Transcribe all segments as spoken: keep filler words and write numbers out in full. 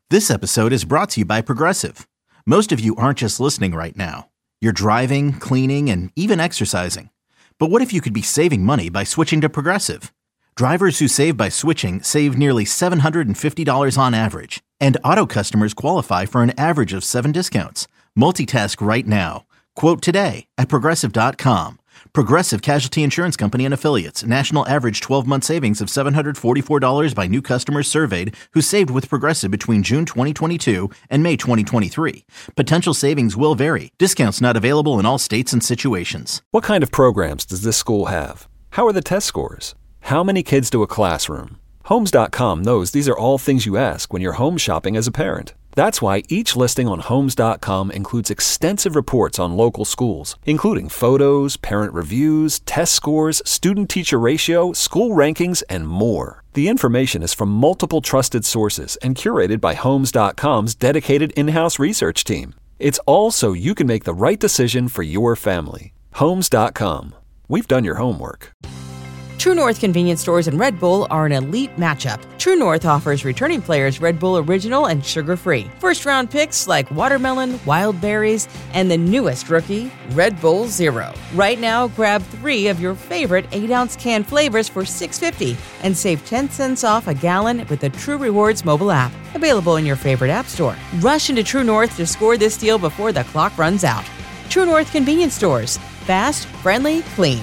This episode is brought to you by Progressive. Most of you aren't just listening right now. You're driving, cleaning, and even exercising. But what if you could be saving money by switching to Progressive? Drivers who save by switching save nearly seven hundred fifty dollars on average. And auto customers qualify for an average of seven discounts. Multitask right now. Quote today at Progressive dot com. Progressive Casualty Insurance Company and Affiliates. National average twelve-month savings of seven hundred forty-four dollars by new customers surveyed who saved with Progressive between June twenty twenty-two and May twenty twenty-three. Potential savings will vary. Discounts not available in all states and situations. What kind of programs does this school have? How are the test scores? How many kids do a classroom? Homes dot com knows these are all things you ask when you're home shopping as a parent. That's why each listing on Homes dot com includes extensive reports on local schools, including photos, parent reviews, test scores, student-teacher ratio, school rankings, and more. The information is from multiple trusted sources and curated by Homes dot com's dedicated in-house research team. It's all so you can make the right decision for your family. Homes dot com. We've done your homework. True North convenience stores and Red Bull are an elite matchup. True North offers returning players Red Bull Original and sugar-free. First-round picks like watermelon, wild berries, and the newest rookie, Red Bull Zero. Right now, grab three of your favorite eight-ounce can flavors for six dollars and fifty cents and save ten cents off a gallon with the True Rewards mobile app. Available in your favorite app store. Rush into True North to score this deal before the clock runs out. True North convenience stores. Fast, friendly, clean.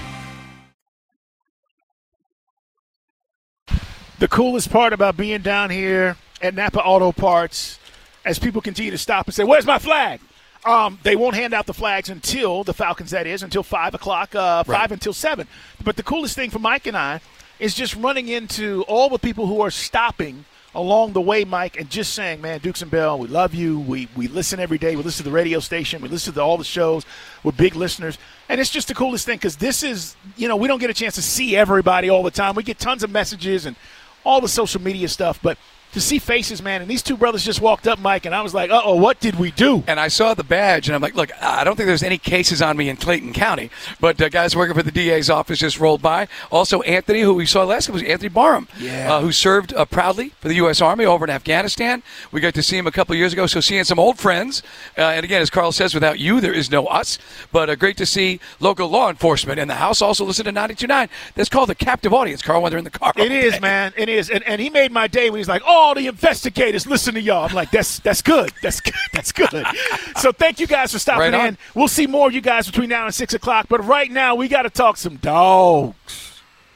The coolest part about being down here at Napa Auto Parts, as people continue to stop and say, where's my flag? Um, they won't hand out the flags until, the Falcons that is, until five o'clock, uh, right. five until seven. But the coolest thing for Mike and I is just running into all the people who are stopping along the way, Mike, and just saying, man, Dukes and Bell, we love you. We we listen every day. We listen to the radio station. We listen to all the shows. We're big listeners. And it's just the coolest thing because this is, you know, we don't get a chance to see everybody all the time. We get tons of messages and all the social media stuff, but to see faces, man, and these two brothers just walked up, Mike, and I was like, uh-oh, what did we do? And I saw the badge, and I'm like, look, I don't think there's any cases on me in Clayton County, but uh, guys working for the D A's office just rolled by. Also, Anthony, who we saw last week, was Anthony Barham, yeah. uh, who served uh, proudly for the U S Army over in Afghanistan. We got to see him a couple of years ago, so seeing some old friends. Uh, and again, as Carl says, without you, there is no us. But uh, great to see local law enforcement in the house. Also listen to ninety-two point nine. That's called the captive audience, Carl, when they're in the car. It is, man. It is. And, and he made my day when he's like, oh, the investigators. Listen to y'all. I'm like, that's that's good. That's good. That's good. So thank you guys for stopping right in. We'll see more of you guys between now and six o'clock. But right now, we got to talk some dogs.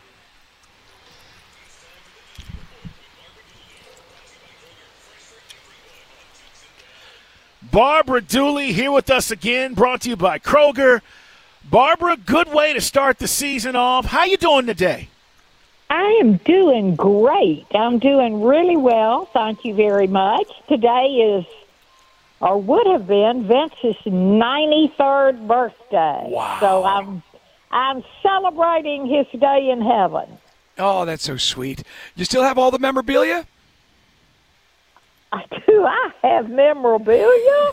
Barbara Dooley here with us again, brought to you by Kroger. Barbara, good way to start the season off. How you doing today? I am doing great. I'm doing really well. Thank you very much. Today is, or would have been, Vince's ninety-third birthday. Wow. So I'm, I'm celebrating his day in heaven. Oh, that's so sweet. You still have all the memorabilia? Do I have memorabilia?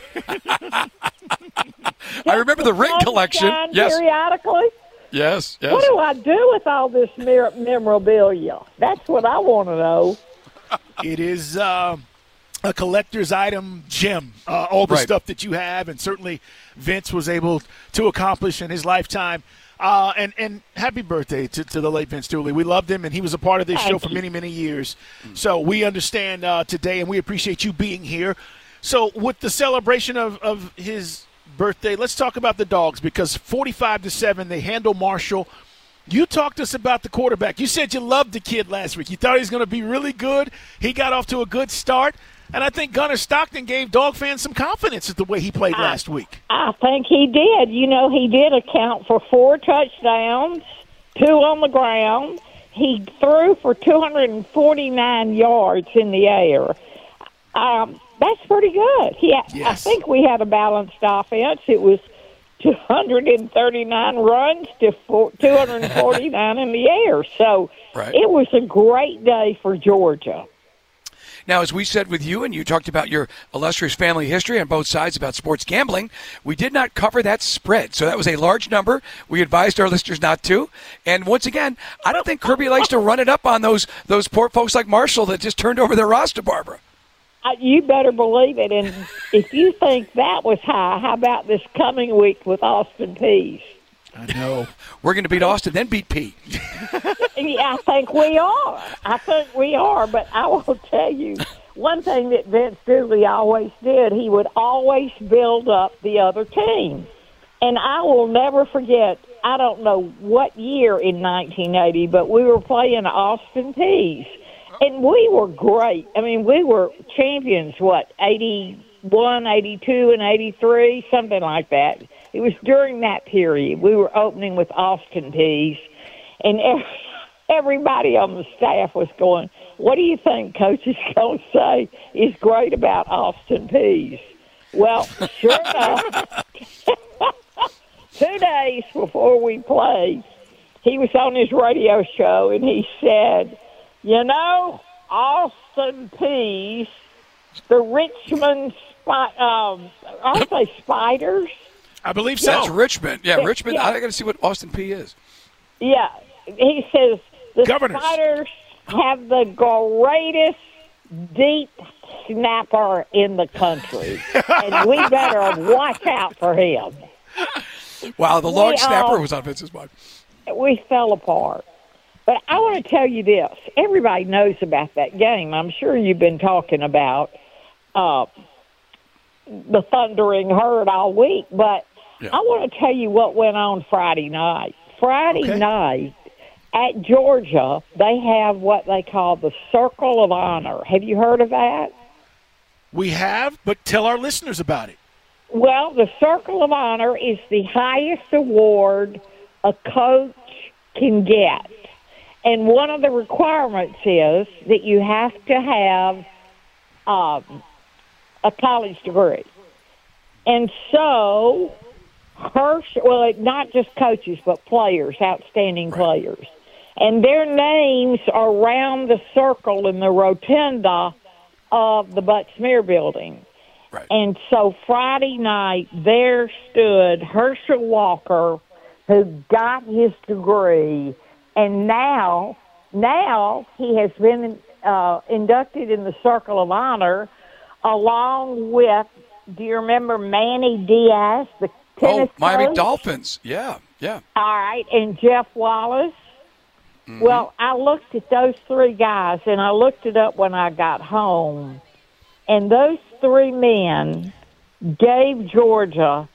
I remember the ring collection. Yes. Periodically. Yes, yes. What do I do with all this mer- memorabilia? That's what I want to know. It is uh, a collector's item gem, uh, all the right. stuff that you have, and certainly Vince was able to accomplish in his lifetime. Uh, and, and happy birthday to, to the late Vince Dooley. We loved him, and he was a part of this Thank show for you. many, many years. So we understand uh, today, and we appreciate you being here. So with the celebration of, of his birthday, let's talk about the dogs, because forty-five to seven, they handle Marshall. You talked to us about the quarterback. You said you loved the kid last week. You thought he was going to be really good. He got off to a good start. And I think Gunnar Stockton gave dog fans some confidence at the way he played I, last week. I think he did. You know, he did account for four touchdowns, two on the ground. He threw for two hundred forty-nine yards in the air. Um, that's pretty good. He, Yes. I think we had a balanced offense. It was two hundred thirty-nine runs to two hundred forty-nine in the air. So right. It was a great day for Georgia. Now, as we said with you, and you talked about your illustrious family history on both sides about sports gambling, we did not cover that spread. So that was a large number. We advised our listeners not to. And once again, I don't think Kirby likes to run it up on those those poor folks like Marshall that just turned over their roster, Barbara. Uh, you better believe it. And if you think that was high, how about this coming week with Austin Peay? I know. We're going to beat Austin, then beat Pete. Yeah, I think we are. I think we are. But I will tell you, one thing that Vince Dooley always did, he would always build up the other team. And I will never forget, I don't know what year in nineteen eighty, but we were playing Austin Peay. And we were great. I mean, we were champions, what, eighty-one, eighty-two, and eighty-three, something like that. It was during that period. We were opening with Austin Peay. And everybody on the staff was going, what do you think Coach is going to say is great about Austin Peay? Well, sure enough, two days before we played, he was on his radio show, and he said, you know, Austin Peay, the Richmond, Spi- um, aren't they Spiders? I believe so. That's Richmond. Yeah, Yeah, Richmond. yeah. I got to see what Austin Peay is. Yeah, he says the Governors. Spiders have the greatest deep snapper in the country, and we better watch out for him. Wow, the long We, snapper uh, was on Vince's mind. We fell apart. But I want to tell you this. Everybody knows about that game. I'm sure you've been talking about uh, the thundering herd all week, but Yeah. I want to tell you what went on Friday night. Friday Okay. night at Georgia, they have what they call the Circle of Honor. Have you heard of that? We have, but tell our listeners about it. Well, the Circle of Honor is the highest award a coach can get. And one of the requirements is that you have to have um, a college degree. And so, Herschel, well, not just coaches, but players, outstanding players. And their names are around the circle in the rotunda of the Butts-Mehre building. Right. And so Friday night, there stood Herschel Walker, who got his degree, and now, now he has been uh, inducted in the Circle of Honor, along with, do you remember Manny Diaz, the tennis Oh, Miami coach? Dolphins. Yeah, yeah. All right, and Jeff Wallace. Mm-hmm. Well, I looked at those three guys, and I looked it up when I got home, and those three men gave Georgia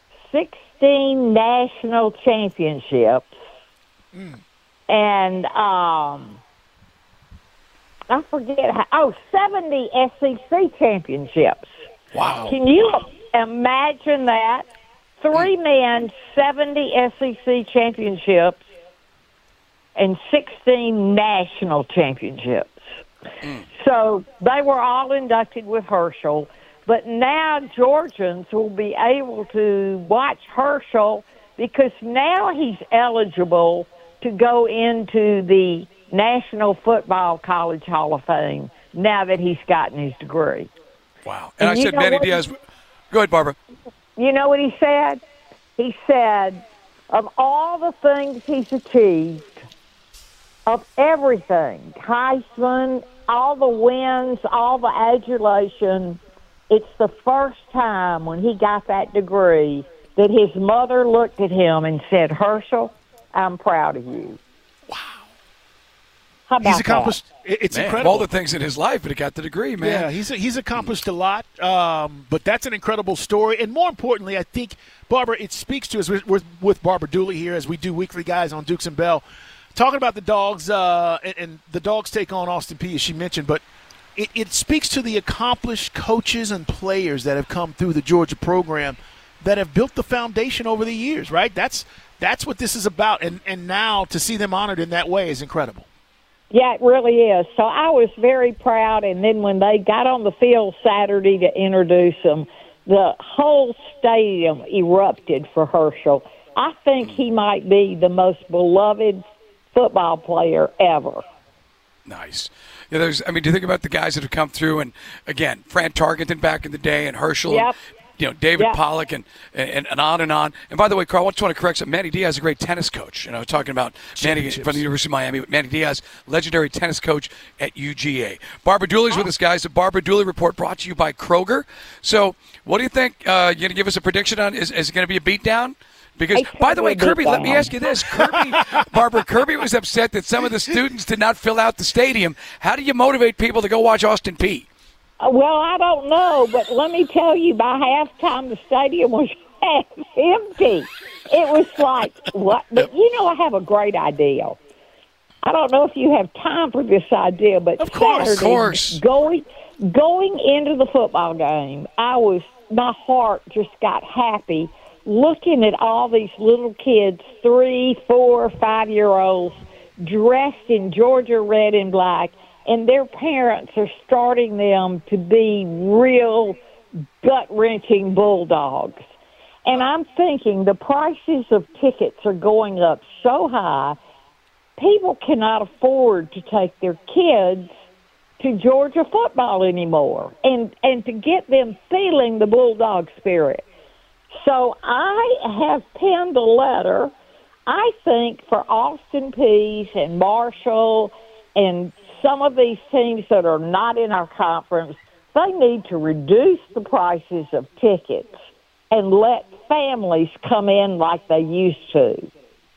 sixteen national championships, Mm. and um, I forget how, oh, seventy S E C championships. Wow. Can you imagine that? Three men, seventy S E C championships, and sixteen national championships. Mm. So they were all inducted with Herschel, but now Georgians will be able to watch Herschel because now he's eligible to go into the National Football College Hall of Fame now that he's gotten his degree. Wow. And, And I you said know Manny what- Diaz. Go ahead, Barbara. You know what he said? He said, of all the things he's achieved, of everything, Heisman, all the wins, all the adulation, it's the first time when he got that degree that his mother looked at him and said, Herschel, I'm proud of you. Wow. How about He's accomplished. it- It's Man, incredible. all the things in his life, but he got the degree, man. Yeah, he's he's accomplished a lot, um, but that's an incredible story. And more importantly, I think, Barbara, it speaks to us. We're, we're with Barbara Dooley here as we do weekly guys on Dukes and Bell, talking about the Dogs uh, and, and the Dogs take on Austin Peay, as she mentioned. But it, it speaks to the accomplished coaches and players that have come through the Georgia program that have built the foundation over the years, right? That's that's what this is about. And, and now to see them honored in that way is incredible. Yeah, it really is. So I was very proud, and then when they got on the field Saturday to introduce him, the whole stadium erupted for Herschel. I think he might be the most beloved football player ever. Nice. Yeah, there's. I mean, do you think about the guys that have come through, and again, Fran Tarkenton back in the day, and Herschel. Yep. you know, David Yeah. Pollock and, and and on and on. And by the way, Carl, I just want to correct something. Manny Diaz is a great tennis coach. You know, talking about Manny from the University of Miami. Manny Diaz, legendary tennis coach at U G A. Barbara Dooley's with us, guys. The Barbara Dooley Report brought to you by Kroger. So what do you think? Uh, you going to give us a prediction on, is, is it going to be a beatdown? Because, by the way, Kirby, let me ask you this. Kirby, Barbara, Kirby was upset that some of the students did not fill out the stadium. How do you motivate people to go watch Austin Peay? Uh, Well, I don't know, but let me tell you, by halftime, the stadium was half empty. It was like, what? But, you know, I have a great idea. I don't know if you have time for this idea, but Of course, Saturday, of course. going going into the football game, I was my heart just got happy looking at all these little kids, three, four, five-year-olds, dressed in Georgia red and black, and their parents are starting them to be real gut-wrenching Bulldogs. And I'm thinking the prices of tickets are going up so high, people cannot afford to take their kids to Georgia football anymore and, and to get them feeling the Bulldog spirit. So I have penned a letter, I think, for Austin Peay and Marshall and some of these teams that are not in our conference. They need to reduce the prices of tickets and let families come in like they used to.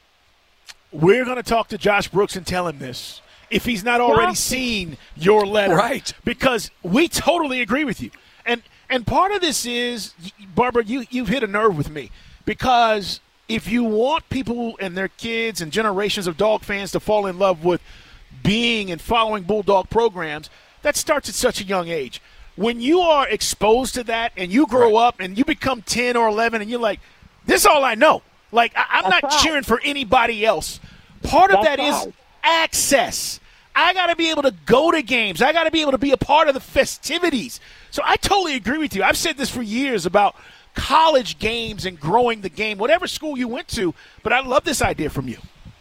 We're going to talk to Josh Brooks and tell him this, if he's not already Josh- seen your letter. Right. Because we totally agree with you. And and part of this is, Barbara, you, you've hit a nerve with me. Because if you want people and their kids and generations of dog fans to fall in love with being and following Bulldog programs, that starts at such a young age. When you are exposed to that and you grow Right. up and you become ten or eleven and you're like, this is all I know. Like, I, I'm That's not right. cheering for anybody else. Part of That's that is right. access. I got to be able to go to games. I got to be able to be a part of the festivities. So I totally agree with you. I've said this for years about college games and growing the game, whatever school you went to, but I love this idea from you.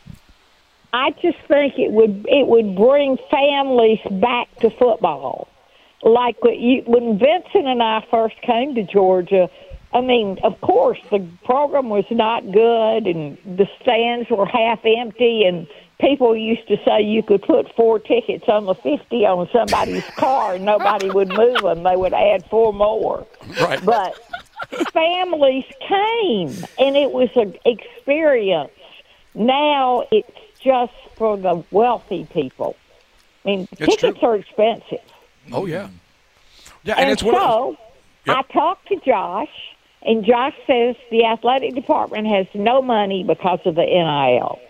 I just think it would it would bring families back to football. Like when, you, when Vincent and I first came to Georgia, I mean, of course, the program was not good, and the stands were half empty, and people used to say you could put four tickets on the fifty on somebody's car and nobody would move them. They would add four more. Right. But families came, and it was an experience. Now it's just for the wealthy people. I mean, It's tickets true. are expensive. Oh, yeah. Yeah, and, And, it's one of so Yep. I talked to Josh, and Josh says the athletic department has no money because of the N I L.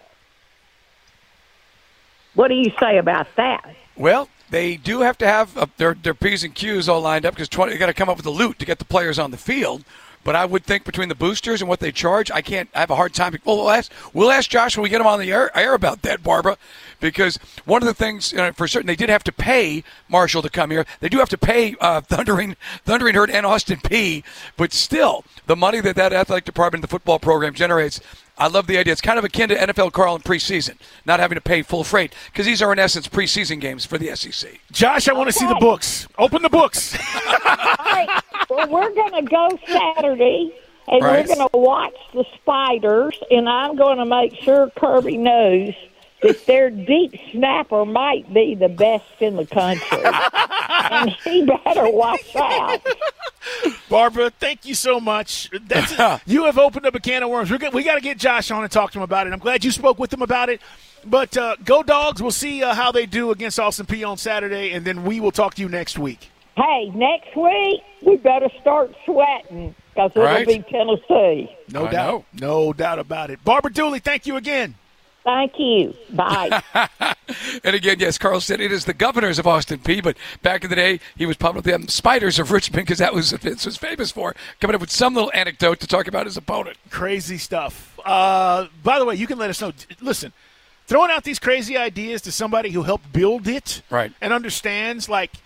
What do you say about that? Well, they do have to have uh, their their P's and Q's all lined up because twenty they got to come up with the loot to get the players on the field. But I would think between the boosters and what they charge, I can't. I have a hard time. Well, we'll ask we'll ask Josh when we get him on the air, air about that, Barbara, because one of the things you know, for certain they did have to pay Marshall to come here. They do have to pay uh, Thundering Thundering Herd and Austin Peay, but still the money that that athletic department, the football program generates. I love the idea. It's kind of akin to N F L, Carl, in preseason, not having to pay full freight because these are in essence preseason games for the S E C. Josh, I want to see the Okay. books. Open the books. All right. Well, we're going to go Saturday, and Right. we're going to watch the Spiders, and I'm going to make sure Kirby knows that their deep snapper might be the best in the country. And he better watch out. Barbara, thank you so much. That's you have opened up a can of worms. We're good. We got to get Josh on and talk to him about it. I'm glad you spoke with him about it. But uh, go Dogs. We'll see uh, how they do against Austin Peay on Saturday, and then we will talk to you next week. Hey, next week, we better start sweating because it'll Right. be Tennessee. No I doubt. No doubt about it. Barbara Dooley, thank you again. Thank you. Bye. And again, yes, Carl said it is the Governors of Austin Peay, but back in the day, he was publicly the Spiders of Richmond because that was what Vince was famous for, coming up with some little anecdote to talk about his opponent. Crazy stuff. Uh, by the way, you can let us know. Listen, throwing out these crazy ideas to somebody who helped build it Right. and understands, like,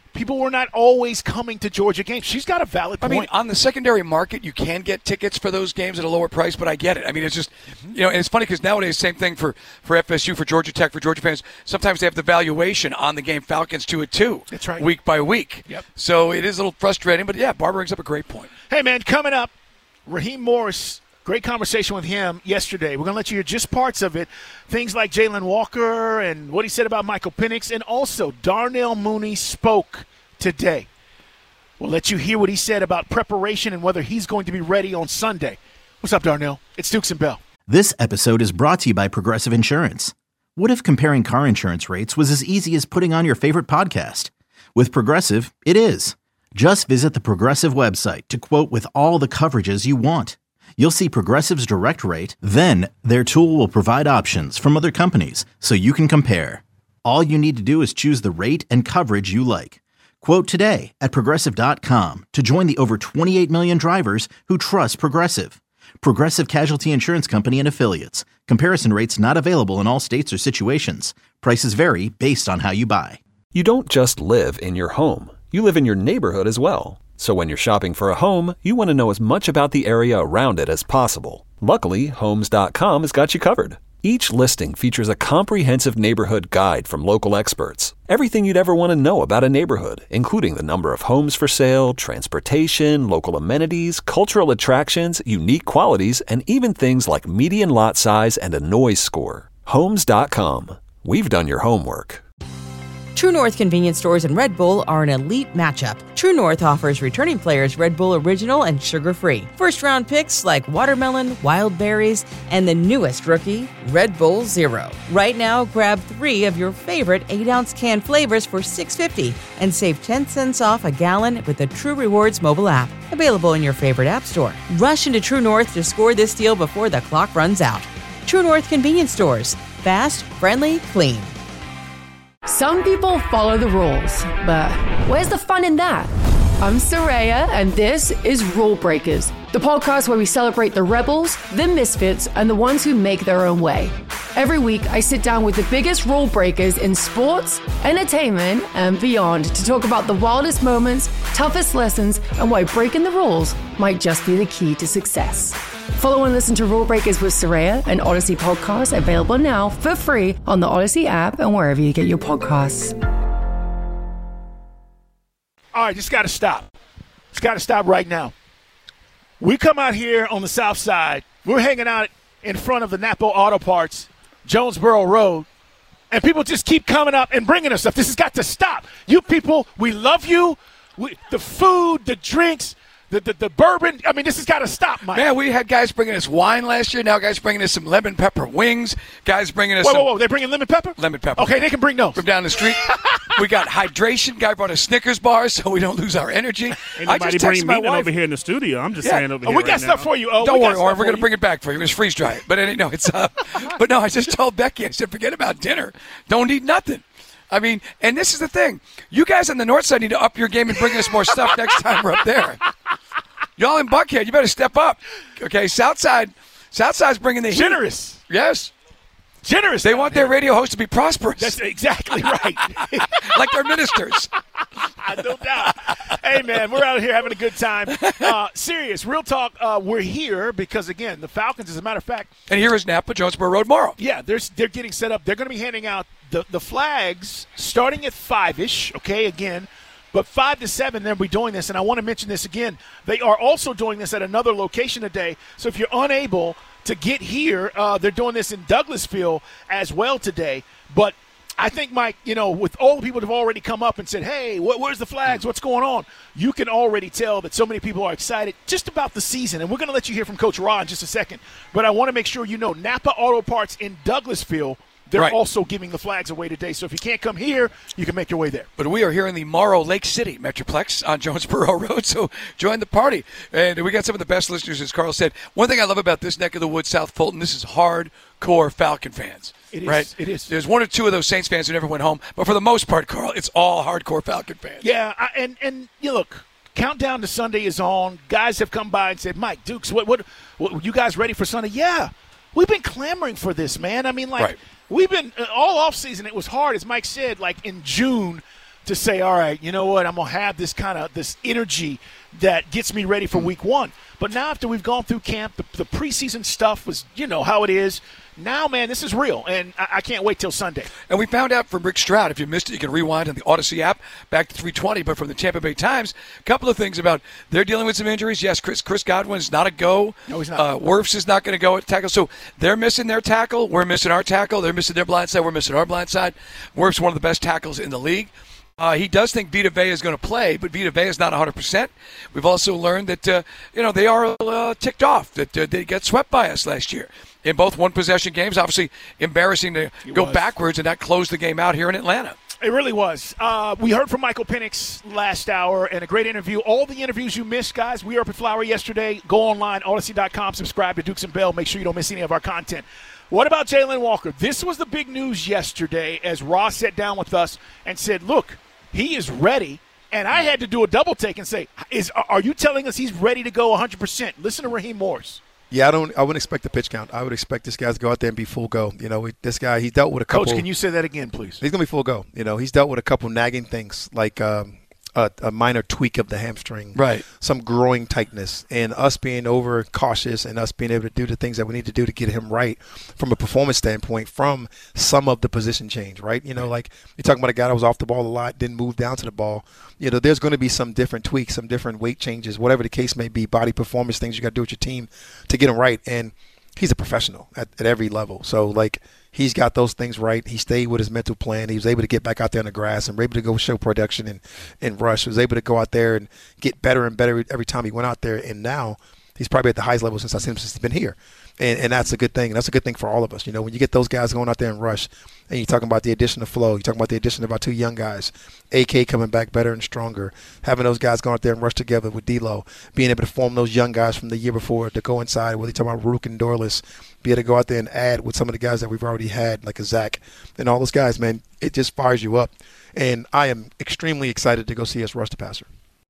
people were not always coming to Georgia games. She's got a valid point. I mean, on the secondary market, you can get tickets for those games at a lower price, but I get it. I mean, it's just, you know, and it's funny because nowadays, same thing for, for F S U, for Georgia Tech, for Georgia fans. Sometimes they have the valuation on the game Falcons to it, too. That's right. Week by week. Yep. So it is a little frustrating, but yeah, Barbara brings up a great point. Hey, man, coming up, Raheem Morris. Great conversation with him yesterday. We're going to let you hear just parts of it. Things like Jalen Walker and what he said about Michael Penix. And also, Darnell Mooney spoke today. We'll let you hear what he said about preparation and whether he's going to be ready on Sunday. What's up, Darnell? It's Dukes and Bell. This episode is brought to you by Progressive Insurance. What if comparing car insurance rates was as easy as putting on your favorite podcast? With Progressive, it is. Just visit the Progressive website to quote with all the coverages you want. You'll see Progressive's direct rate, then their tool will provide options from other companies so you can compare. All you need to do is choose the rate and coverage you like. Quote today at Progressive dot com to join the over twenty-eight million drivers who trust Progressive. Progressive Casualty Insurance Company and Affiliates. Comparison rates not available in all states or situations. Prices vary based on how you buy. You don't just live in your home. You live in your neighborhood as well. So when you're shopping for a home, you want to know as much about the area around it as possible. Luckily, Homes dot com has got you covered. Each listing features a comprehensive neighborhood guide from local experts. Everything you'd ever want to know about a neighborhood, including the number of homes for sale, transportation, local amenities, cultural attractions, unique qualities, and even things like median lot size and a noise score. Homes dot com. We've done your homework. True North convenience stores and Red Bull are an elite matchup. True North offers returning players Red Bull Original and sugar-free. First-round picks like watermelon, wild berries, and the newest rookie, Red Bull Zero. Right now, grab three of your favorite eight ounce can flavors for six dollars and fifty cents and save ten cents off a gallon with the True Rewards mobile app. Available in your favorite app store. Rush into True North to score this deal before the clock runs out. True North convenience stores. Fast, friendly, clean. Some people follow the rules, but where's the fun in that? I'm Soraya, and this is Rule Breakers, the podcast where we celebrate the rebels, the misfits, and the ones who make their own way. Every week, I sit down with the biggest rule breakers in sports, entertainment, and beyond to talk about the wildest moments, toughest lessons, and why breaking the rules might just be the key to success. Follow and listen to Rule Breakers with Soraya, an Odyssey podcast available now for free on the Odyssey app and wherever you get your podcasts. All right, just got to stop. It's got to stop right now. We come out here on the south side. We're hanging out in front of the Napa Auto Parts, Jonesboro Road, and people just keep coming up and bringing us stuff. This has got to stop. You people, we love you. We, the food, the drinks, The, the the bourbon, I mean, this has got to stop, Mike. Man, we had guys bringing us wine last year. Now guys bringing us some lemon pepper wings. Guys bringing us whoa, some... Whoa, whoa, they're bringing lemon pepper? Lemon pepper. Okay, they can bring those. From down the street. We got hydration. Guy brought us Snickers bars so we don't lose our energy. Ain't I nobody just bring texted my meeting wife. over here in the studio. I'm just Yeah. saying over Oh, here we got right stuff now. for you, oh. Don't we worry, Orrin. We're going to you. bring it back for you. We're going to freeze dry it. But any, no, it's... Uh, but no, I just told Becky, I said, forget about dinner. Don't eat nothing. I mean, and this is the thing. You guys on the north side need to up your game and bring us more stuff next time we're up there. Y'all in Buckhead, you better step up. Okay, Southside, Southside's bringing the heat. Generous. Yes. Generous. They want their radio hosts to be prosperous. That's exactly right. Like their ministers. No doubt. Hey, man, we're out here having a good time. Uh, serious, real talk, uh, we're here because, again, the Falcons, as a matter of fact. And here is Napa Jonesboro Road Morrow. Yeah, they're, they're getting set up. They're going to be handing out the, the flags starting at five-ish, okay, again. But five to seven, they'll be doing this. And I want to mention this again. They are also doing this at another location today. So if you're unable to get here, uh, they're doing this in Douglasville as well today. But I think, Mike, you know, with all the people that have already come up and said, hey, wh- where's the flags? What's going on? You can already tell that so many people are excited just about the season. And we're going to let you hear from Coach Ra in just a second. But I want to make sure you know Napa Auto Parts in Douglasville, they're right. also giving the flags away today. So if you can't come here, you can make your way there. But we are here in the Morrow Lake City Metroplex on Jonesboro Road, so join the party. And we got some of the best listeners, as Carl said. One thing I love about this neck of the woods, South Fulton, this is hardcore Falcon fans. It is. Right? It is. There's one or two of those Saints fans who never went home, but for the most part, Carl, it's all hardcore Falcon fans. Yeah, I, and, and you look, countdown to Sunday is on. Guys have come by and said, Mike, Dukes, what, what, what you guys ready for Sunday? Yeah. We've been clamoring for this, man. I mean, like, right. we've been uh, all off season. It was hard, as Mike said, like in June to say, all right, you know what, I'm going to have this kind of this energy that gets me ready for week one. But now after we've gone through camp, the, the preseason stuff was, you know, how it is. Now, man, this is real, and I, I can't wait till Sunday. And we found out from Rick Stroud, if you missed it, you can rewind on the Odyssey app back to three twenty. But from the Tampa Bay Times, a couple of things about they're dealing with some injuries. Yes, Chris Chris Godwin's not a go. No, he's not. Uh, Wirfs is not going to go at tackle. So they're missing their tackle. We're missing our tackle. They're missing their blind side. We're missing our blind side. Wirfs one of the best tackles in the league. Uh, he does think Vita Vea is going to play, but Vita Vea is not one hundred percent. We've also learned that, uh, you know, they are uh, ticked off, that uh, they got swept by us last year in both one-possession games. Obviously embarrassing to It go was. backwards and not close the game out here in Atlanta. It really was. Uh, we heard from Michael Penix last hour and a great interview. All the interviews you missed, guys, we were up at Flower yesterday. Go online, Odyssey dot com, subscribe to Dukes and Bell. Make sure you don't miss any of our content. What about Jalen Walker? This was the big news yesterday as Ross sat down with us and said, look, he is ready. And I had to do a double take and say, "Is are you telling us he's ready to go one hundred percent? Listen to Raheem Morris. Yeah, I don't. I wouldn't expect the pitch count. I would expect this guy to go out there and be full go. You know, we, this guy, he's dealt with a couple. Coach, can you say that again, please? He's gonna be full go. You know, he's dealt with a couple nagging things like um, a, a minor tweak of the hamstring, Right. some growing tightness, and us being over cautious and us being able to do the things that we need to do to get him right from a performance standpoint from some of the position change, right? You know, like you're talking about a guy that was off the ball a lot, didn't move down to the ball. You know, there's going to be some different tweaks, some different weight changes, whatever the case may be, body performance things you got to do with your team to get him right. And he's a professional at, at every level. So, like, he's got those things right. He stayed with his mental plan. He was able to get back out there in the grass and able to go show production and, and rush. He was able to go out there and get better and better every time he went out there. And now he's probably at the highest level since I've seen him since he's been here. And, and that's a good thing. That's a good thing for all of us. You know, when you get those guys going out there and rush, and you're talking about the addition of Flo, you're talking about the addition of our two young guys, A K coming back better and stronger, having those guys going out there and rush together with D-Lo, being able to form those young guys from the year before to go inside, whether you're talking about Rook and Dorless, be able to go out there and add with some of the guys that we've already had, like a Zach, and all those guys, man, it just fires you up. And I am extremely excited to go see us rush the passer.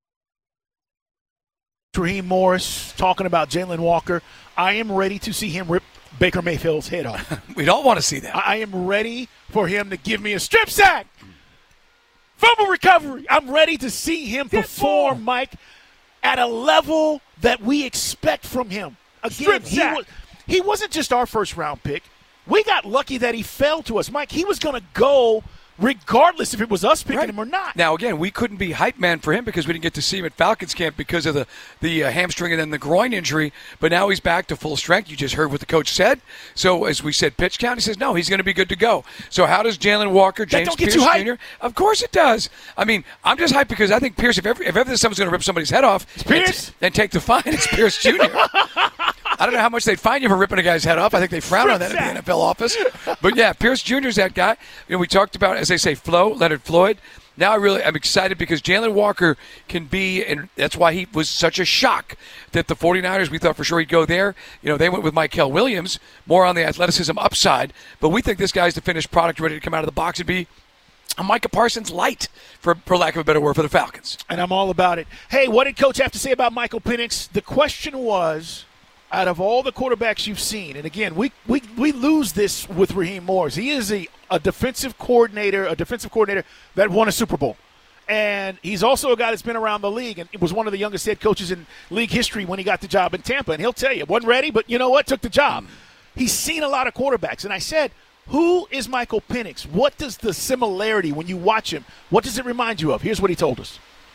Raheem Morris talking about Jalen Walker. I am ready to see him rip Baker Mayfield's head off. We don't want to see that. I am ready for him to give me a strip sack. Fumble recovery. I'm ready to see him perform, Mike, at a level that we expect from him. Again, he, was, he wasn't just our first-round pick. We got lucky that he fell to us. Mike, he was going to go regardless if it was us picking Right. him or not. Now, again, we couldn't be hype man for him because we didn't get to see him at Falcons camp because of the, the uh, hamstring and then the groin injury. But now he's back to full strength. You just heard what the coach said. So, as we said, pitch count, he says, no, he's going to be good to go. So, how does Jalen Walker, James don't get Pierce you hyped. Junior? Of course it does. I mean, I'm just hyped because I think Pierce, if ever, if ever someone's going to rip somebody's head off Pierce? and, and take the fine, it's Pierce Junior I don't know how much they'd fine you for ripping a guy's head off. I think they frown on that in the N F L office. But, yeah, Pierce Junior's that guy. You know, we talked about, as they say, Flo, Leonard Floyd. Now I really I'm excited because Jalen Walker can be, and that's why he was such a shock that the 49ers, we thought for sure he'd go there. You know, they went with Mykel Williams, more on the athleticism upside. But we think this guy's the finished product ready to come out of the box and be a Micah Parsons light, for, for lack of a better word, for the Falcons. And I'm all about it. Hey, what did Coach have to say about Michael Penix? The question was, out of all the quarterbacks you've seen, and again, we we, we lose this with Raheem Morris. He is a, a defensive coordinator, a defensive coordinator that won a Super Bowl. And he's also a guy that's been around the league and was one of the youngest head coaches in league history when he got the job in Tampa. And he'll tell you, wasn't ready, but you know what? Took the job. He's seen a lot of quarterbacks. And I said, who is Michael Penix? What does the similarity, when you watch him, what does it remind you of? Here's what he told us.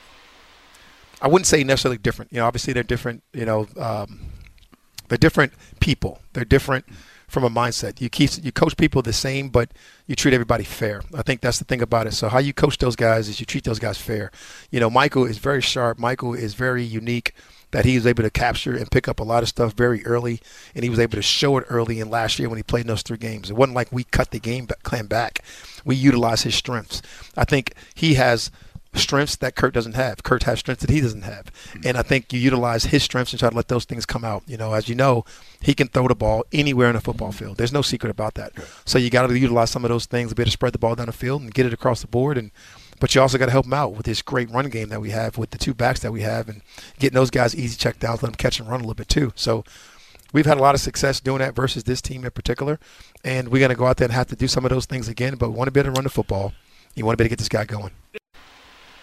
I wouldn't say necessarily different. You know, obviously they're different, you know, um, they're different people. They're different from a mindset. You keep you coach people the same, but you treat everybody fair. I think that's the thing about it. So how you coach those guys is you treat those guys fair. You know, Michael is very sharp. Michael is very unique that he was able to capture and pick up a lot of stuff very early, and he was able to show it early in last year when he played in those three games. It wasn't like we cut the game plan back. We utilized his strengths. I think he has strengths that Kurt doesn't have. Kurt has strengths that he doesn't have. And I think you utilize his strengths and try to let those things come out. You know, as you know, he can throw the ball anywhere in a football field. There's no secret about that. So you got to utilize some of those things to be able to spread the ball down the field and get it across the board. And but you also got to help him out with this great run game that we have with the two backs that we have and getting those guys easy check downs, let them catch and run a little bit too. So we've had a lot of success doing that versus this team in particular. And we're going to go out there and have to do some of those things again. But we want to be able to run the football. You want to be able to get this guy going.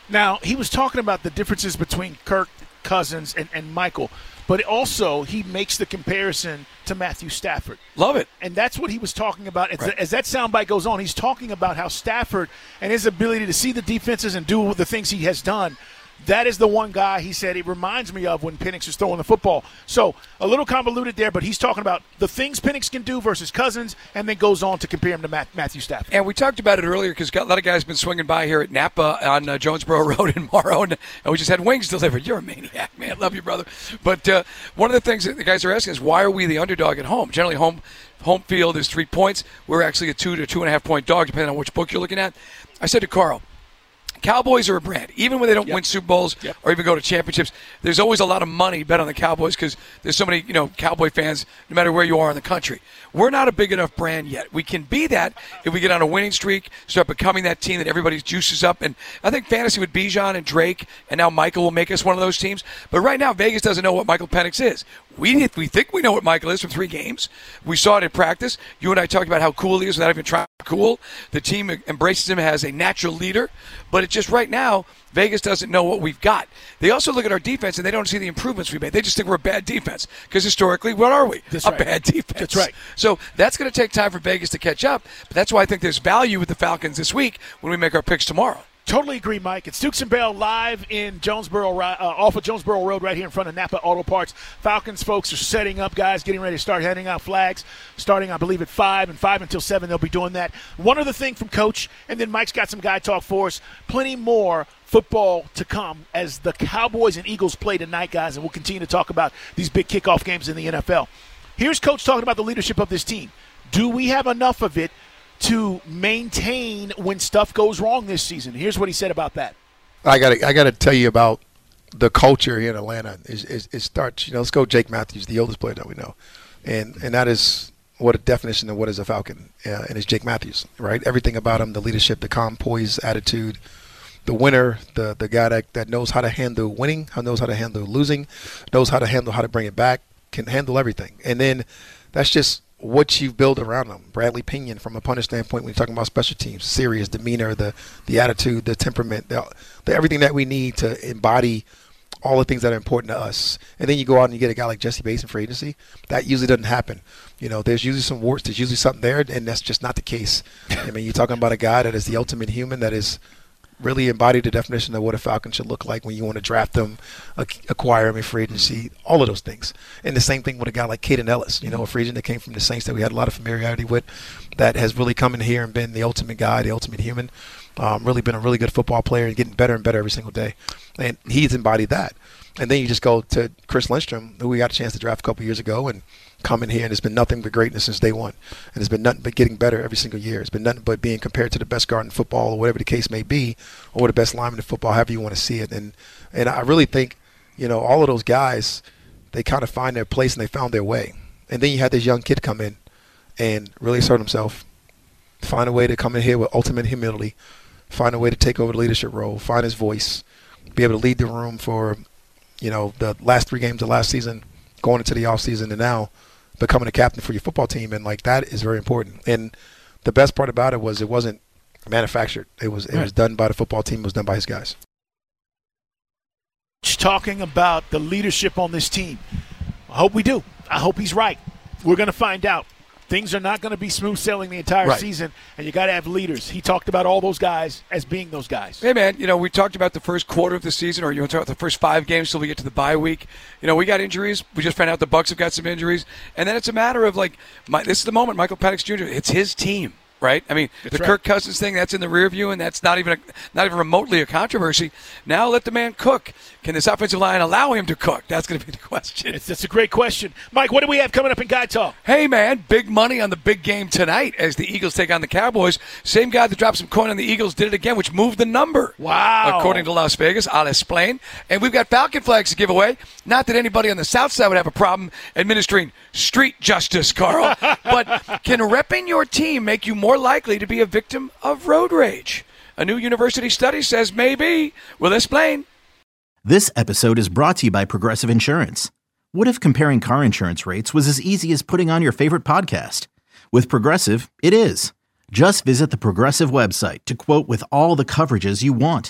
Now, he was talking about the differences between Kirk Cousins and, and Michael, but also he makes the comparison to Matthew Stafford. Love it. And that's what he was talking about. As, Right. as that soundbite goes on, he's talking about how Stafford and his ability to see the defenses and do the things he has done. That is the one guy, he said, it reminds me of when Penix is throwing the football. So a little convoluted there, but he's talking about the things Penix can do versus Cousins, and then goes on to compare him to Matt, Matthew Stafford. And we talked about it earlier because a lot of guys have been swinging by here at Napa on uh, Jonesboro Road in Morrow, and we just had wings delivered. You're a maniac, man. Love you, brother. But uh, one of the things that the guys are asking is, why are we the underdog at home? Generally, home home field is three points. We're actually a two to two and a half point dog, depending on which book you're looking at. I said to Carl, Cowboys are a brand. Even when they don't Yep. win Super Bowls Yep. or even go to championships, there's always a lot of money bet on the Cowboys because there's so many, you know, Cowboy fans no matter where you are in the country. We're not a big enough brand yet. We can be that if we get on a winning streak, start becoming that team that everybody's juices up. And I think fantasy with Bijan and Drake and now Michael will make us one of those teams. But right now, Vegas doesn't know what Michael Penix is. We we think we know what Michael is from three games. We saw it in practice. You and I talked about how cool he is without even trying to be cool. The team embraces him as a natural leader. But it's just right now, Vegas doesn't know what we've got. They also look at our defense, and they don't see the improvements we made. They just think we're a bad defense. Because historically, what are we? That's a right. bad defense. That's right. So that's going to take time for Vegas to catch up. But that's why I think there's value with the Falcons this week when we make our picks tomorrow. Totally agree, Mike. It's Dukes and Bell live in Jonesboro, uh, off of Jonesboro Road right here in front of Napa Auto Parts. Falcons folks are setting up, guys, getting ready to start handing out flags, starting, I believe, at five, and five until seven they'll be doing that. One other thing from Coach, and then Mike's got some guy talk for us. Plenty more football to come as the Cowboys and Eagles play tonight, guys, and we'll continue to talk about these big kickoff games in the N F L. Here's Coach talking about the leadership of this team. Do we have enough of it to maintain when stuff goes wrong this season? Here's what he said about that. I got I got to tell you about the culture here in Atlanta. It, it, it starts, you know, let's go Jake Matthews, the oldest player that we know. And and that is what a definition of what is a Falcon. Uh, and it's Jake Matthews, right? Everything about him, the leadership, the calm, poised attitude, the winner, the the guy that, that knows how to handle winning, who knows how to handle losing, knows how to handle how to bring it back, can handle everything. And then that's just what you've built around him. Bradley Pinion, from a punter standpoint, when you're talking about special teams, serious demeanor, the the attitude, the temperament, the, the everything that we need to embody all the things that are important to us. And then you go out and you get a guy like Jesse Bates in free agency. That usually doesn't happen. You know, there's usually some warts, there's usually something there, and that's just not the case. I mean, you're talking about a guy that is the ultimate human, that is really embodied the definition of what a Falcon should look like when you want to draft them, acquire them in free agency, all of those things. And the same thing with a guy like Caden Ellis, you know, a free agent that came from the Saints that we had a lot of familiarity with, that has really come in here and been the ultimate guy, the ultimate human, um, really been a really good football player and getting better and better every single day. And he's embodied that. And then you just go to Chris Lindstrom, who we got a chance to draft a couple years ago, and come in here, and it's been nothing but greatness since day one. And it's been nothing but getting better every single year. It's been nothing but being compared to the best guard in football, or whatever the case may be, or the best lineman in football, however you want to see it. And and I really think, you know, all of those guys, they kind of find their place and they found their way. And then you had this young kid come in and really assert himself, find a way to come in here with ultimate humility, find a way to take over the leadership role, find his voice, be able to lead the room for, you know, the last three games of last season, going into the offseason, and now becoming a captain for your football team. And like, that is very important. And the best part about it was it wasn't manufactured. It was it Right. was done by the football team. It was done by his guys. Just talking about the leadership on this team. I hope we do. I hope he's right. We're going to find out. Things are not going to be smooth sailing the entire Right. season, and you got to have leaders. He talked about all those guys as being those guys. Hey, man, you know, we talked about the first quarter of the season, or you want to talk about the first five games till we get to the bye week. You know, we got injuries. We just found out the Bucs have got some injuries. And then it's a matter of, like, my, this is the moment, Michael Penix Junior, it's his team, right? I mean, That's the right. Kirk Cousins thing, that's in the rear view, and that's not even a, not even remotely a controversy. Now let the man cook. Can this offensive line allow him to cook? That's going to be the question. It's, that's a great question. Mike, what do we have coming up in Guy Talk? Hey, man, big money on the big game tonight as the Eagles take on the Cowboys. Same guy that dropped some coin on the Eagles did it again, which moved the number. Wow. According to Las Vegas, I'll explain. And we've got Falcon flags to give away. Not that anybody on the south side would have a problem administering street justice, Carl. But can repping your team make you more likely to be a victim of road rage? A new university study says maybe. We'll explain. This episode is brought to you by Progressive Insurance. What if comparing car insurance rates was as easy as putting on your favorite podcast? With Progressive, it is. Just visit the Progressive website to quote with all the coverages you want.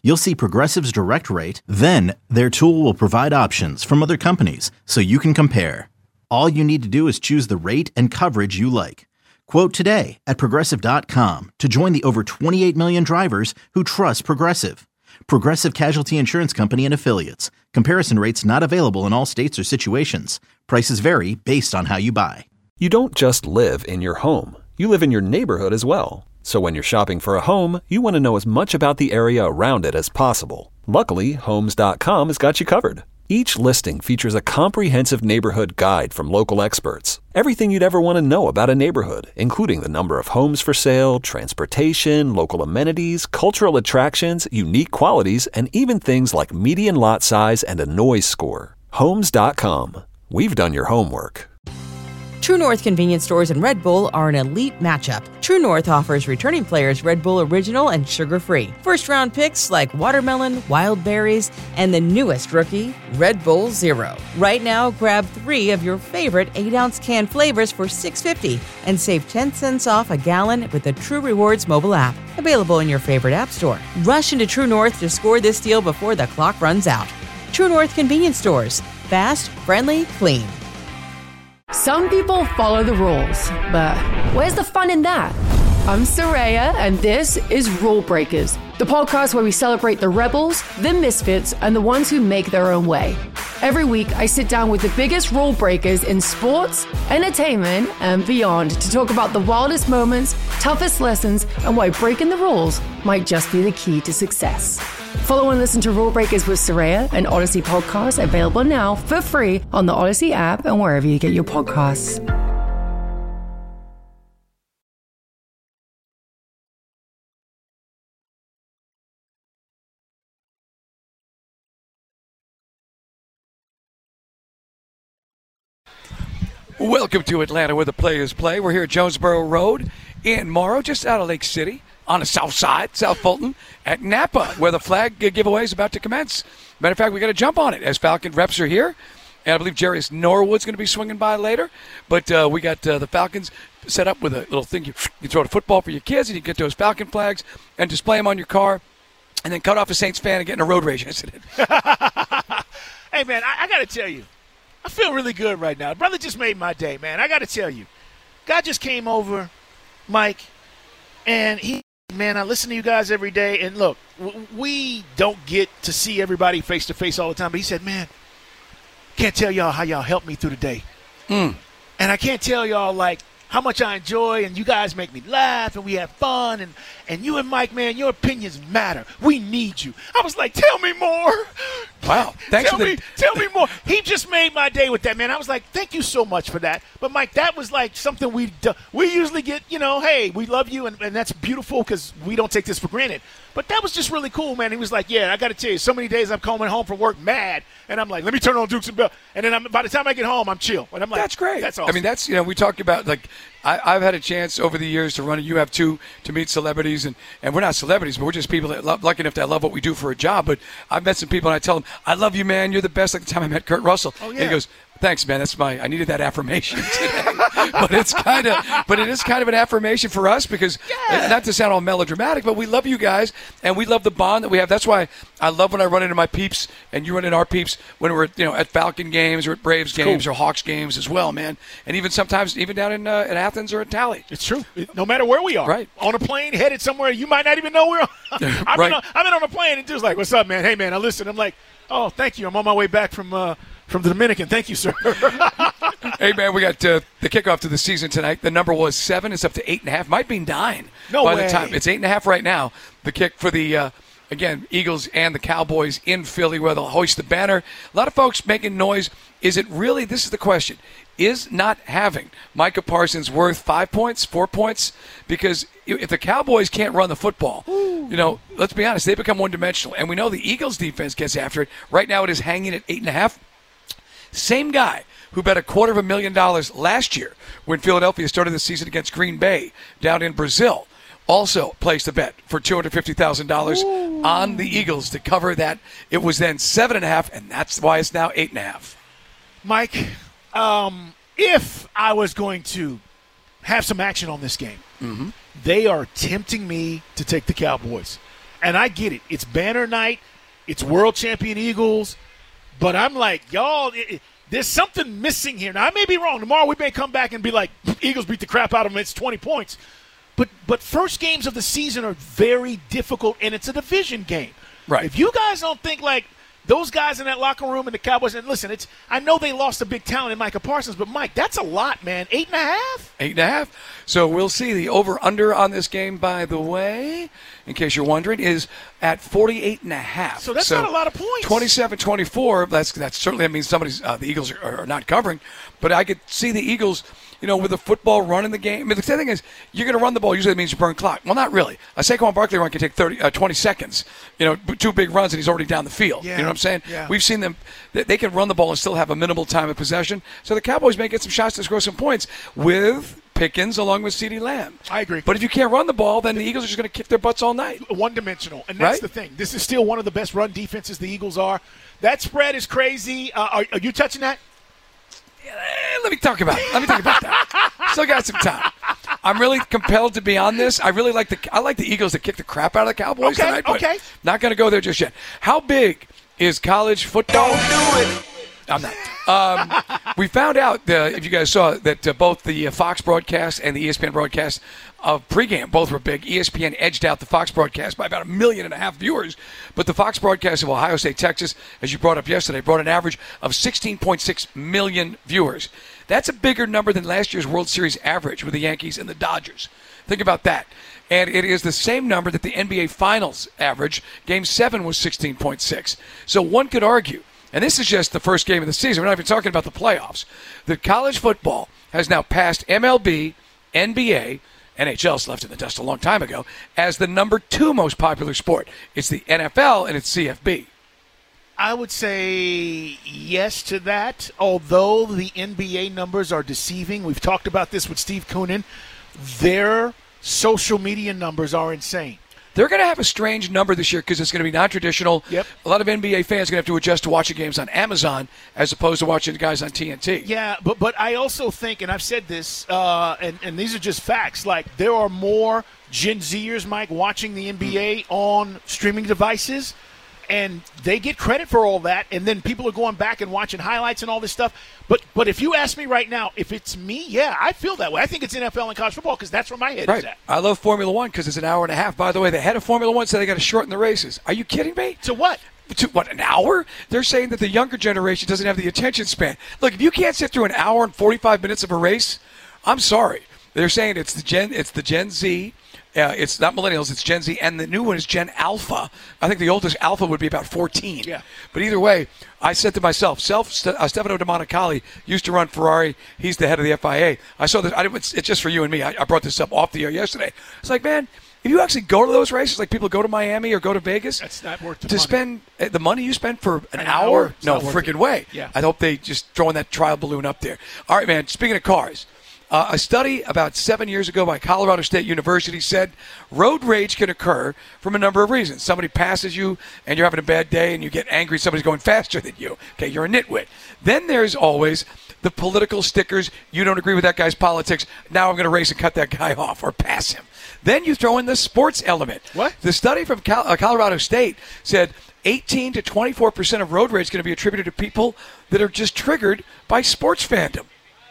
You'll see Progressive's direct rate, then their tool will provide options from other companies so you can compare. All you need to do is choose the rate and coverage you like. Quote today at Progressive dot com to join the over twenty-eight million drivers who trust Progressive. Progressive Casualty Insurance Company and Affiliates. Comparison rates not available in all states or situations. Prices vary based on how you buy. You don't just live in your home. You live in your neighborhood as well. So when you're shopping for a home, you want to know as much about the area around it as possible. Luckily, Homes dot com has got you covered. Each listing features a comprehensive neighborhood guide from local experts. Everything you'd ever want to know about a neighborhood, including the number of homes for sale, transportation, local amenities, cultural attractions, unique qualities, and even things like median lot size and a noise score. Homes dot com. We've done your homework. True North convenience stores and Red Bull are an elite matchup. True North offers returning players Red Bull Original and sugar-free. First-round picks like watermelon, wild berries, and the newest rookie, Red Bull Zero. Right now, grab three of your favorite eight-ounce can flavors for six dollars and fifty cents and save ten cents off a gallon with the True Rewards mobile app. Available in your favorite app store. Rush into True North to score this deal before the clock runs out. True North convenience stores. Fast, friendly, clean. Some people follow the rules, but where's the fun in that? I'm Soraya, and this is Rule Breakers, the podcast where we celebrate the rebels, the misfits, and the ones who make their own way. Every week, I sit down with the biggest rule breakers in sports, entertainment, and beyond to talk about the wildest moments, toughest lessons, and why breaking the rules might just be the key to success. Follow and listen to Rule Breakers with Soraya, an Odyssey podcast, available now for free on the Odyssey app and wherever you get your podcasts. Welcome to Atlanta, where the players play. We're here at Jonesboro Road in Morrow, just out of Lake City, on the south side, South Fulton, at Napa, where the flag giveaway is about to commence. Matter of fact, we got to jump on it as Falcon reps are here. And I believe Jarius Norwood's going to be swinging by later. But uh, we got uh, the Falcons set up with a little thing. You, you throw the football for your kids, and you get those Falcon flags and display them on your car, and then cut off a Saints fan and get in a road rage incident. Hey, man, I, I got to tell you, I feel really good right now. Brother just made my day, man. I got to tell you. God just came over, Mike, and he, man, I listen to you guys every day. And look, w- we don't get to see everybody face-to-face all the time. But he said, man, can't tell y'all how y'all helped me through the day. Mm. And I can't tell y'all, like, how much I enjoy, and you guys make me laugh, and we have fun, and, and you and Mike, man, your opinions matter. We need you. I was like, tell me more. Wow. Thanks tell for me, the... tell me more. He just made my day with that, man. I was like, thank you so much for that. But, Mike, that was like something we do. We usually get, you know, hey, we love you, and, and that's beautiful because we don't take this for granted. But that was just really cool, man. He was like, yeah, I got to tell you, so many days I'm coming home from work mad, and I'm like, let me turn on Dukes and Bell. And then I'm, by the time I get home, I'm chill. And I'm like, that's great. That's awesome. I mean, that's, you know, we talked about, like, I, I've had a chance over the years to run it. You have too, to meet celebrities, and, and we're not celebrities, but we're just people that love, lucky enough that love what we do for a job. But I've met some people, and I tell them, I love you, man. You're the best. Like the time I met Kurt Russell. Oh, yeah. And he goes, thanks, man. That's my. I needed that affirmation today. but it's kind of, but it is kind of an affirmation for us because, yeah. not to sound all melodramatic, but we love you guys and we love the bond that we have. That's why I love when I run into my peeps and you run into our peeps when we're, you know, at Falcon games or at Braves games cool. or Hawks games as well, man. And even sometimes, even down in uh, in Athens or at Tally. It's true. No matter where we are, right? On a plane, headed somewhere, you might not even know we're on. I've, right. been on I've been on a plane and dude's like, "What's up, man? Hey, man, I listen." I'm like, "Oh, thank you. I'm on my way back from." Uh, From the Dominican. Thank you, sir. Hey, man, we got uh, the kickoff to the season tonight. The number was seven. It's up to eight and a half. Might be nine no by way. the time. It's eight and a half right now. The kick for the, uh, again, Eagles and the Cowboys in Philly where they'll hoist the banner. A lot of folks making noise. Is it really, this is the question, is not having Micah Parsons worth five points, four points? Because if the Cowboys can't run the football, Ooh. you know, let's be honest, they become one-dimensional. And we know the Eagles' defense gets after it. Right now it is hanging at eight and a half. Same guy who bet a quarter of a million dollars last year when Philadelphia started the season against Green Bay down in Brazil also placed a bet for two hundred fifty thousand dollars on the Eagles to cover that. It was then seven and a half, and that's why it's now eight and a half. Mike, um, if I was going to have some action on this game, mm-hmm. they are tempting me to take the Cowboys. And I get it. It's banner night. It's world champion Eagles. But I'm like, y'all, it, it, there's something missing here. Now, I may be wrong. Tomorrow we may come back and be like, Eagles beat the crap out of them. It's twenty points. But but first games of the season are very difficult, and it's a division game. Right. If you guys don't think like those guys in that locker room and the Cowboys, and listen, it's I know they lost a big talent in Micah Parsons, but, Mike, that's a lot, man. Eight and a half? Eight and a half. So we'll see. The over-under on this game, by the way, in case you're wondering, is at forty-eight and a half. So that's so not a lot of points. twenty-seven twenty-four, that's, that's certainly, that means somebody's, uh, the Eagles are, are not covering. But I could see the Eagles, you know, with the football running the game. I mean, the thing is, you're going to run the ball. Usually that means you burn clock. Well, not really. A Saquon Barkley run can take thirty, uh, twenty seconds. You know, two big runs, and he's already down the field. Yeah. You know what I'm saying? Yeah. We've seen them. They can run the ball and still have a minimal time of possession. So the Cowboys may get some shots to score some points with Pickens along with CeeDee Lamb. I agree. But if you can't run the ball, then the Eagles are just going to kick their butts all night. One-dimensional. And that's Right? the thing. This is still one of the best run defenses the Eagles are. That spread is crazy. Uh, are, are you touching that? Eh, Let me talk about it. Let me talk about that. Still got some time. I'm really compelled to be on this. I really like the I like the Eagles to kick the crap out of the Cowboys Okay, tonight. But okay. Not going to go there just yet. How big is college football? Don't do it. I'm not. Um, we found out, uh, if you guys saw, that uh, both the uh, Fox broadcast and the E S P N broadcast of pregame, both were big. E S P N edged out the Fox broadcast by about a million and a half viewers. But the Fox broadcast of Ohio State, Texas, as you brought up yesterday, brought an average of sixteen point six million viewers. That's a bigger number than last year's World Series average with the Yankees and the Dodgers. Think about that. And it is the same number that the N B A Finals average. Game seven was sixteen point six. So one could argue, and this is just the first game of the season, we're not even talking about the playoffs, that college football has now passed M L B, N B A, N H L's left in the dust a long time ago, as the number two most popular sport. It's the N F L and it's C F B. I would say yes to that, although the N B A numbers are deceiving. We've talked about this with Steve Koonin. Their social media numbers are insane. They're going to have a strange number this year because it's going to be non-traditional. Yep. A lot of N B A fans are going to have to adjust to watching games on Amazon as opposed to watching the guys on T N T. Yeah, but but I also think, and I've said this, uh, and, and these are just facts, like there are more Gen Zers, Mike, watching the N B A on streaming devices, and they get credit for all that, and then people are going back and watching highlights and all this stuff. But but if you ask me right now, if it's me, yeah, I feel that way. I think it's N F L and college football because that's where my head Right. is at. I love Formula One because it's an hour and a half. By the way, the head of Formula One said they got to shorten the races. Are you kidding me? To what? To what, an hour? They're saying that the younger generation doesn't have the attention span. Look, if you can't sit through an hour and forty-five minutes of a race, I'm sorry. They're saying it's the Gen, it's the Gen Z. Uh, it's not millennials, it's Gen Z, and the new one is Gen Alpha. I think the oldest Alpha would be about fourteen. Yeah. But either way, I said to myself, self, St- uh, Stefano Domenicali used to run Ferrari. He's the head of the F I A. I saw this. I didn't, it's, it's just for you and me. I, I brought this up off the air yesterday. It's like, man, if you actually go to those races, like people go to Miami or go to Vegas, That's not worth the to money. spend uh, the money you spend for an, An hour, hour? It's no not worth freaking it. way. Yeah. I hope they just throwing that trial balloon up there. All right, man. Speaking of cars. Uh, a study about seven years ago by Colorado State University said road rage can occur from a number of reasons. Somebody passes you and you're having a bad day and you get angry. Somebody's going faster than you. Okay, you're a nitwit. Then there's always the political stickers. You don't agree with that guy's politics. Now I'm going to race and cut that guy off or pass him. Then you throw in the sports element. What? The study from Cal- uh, Colorado State said eighteen to twenty-four percent of road rage is going to be attributed to people that are just triggered by sports fandom.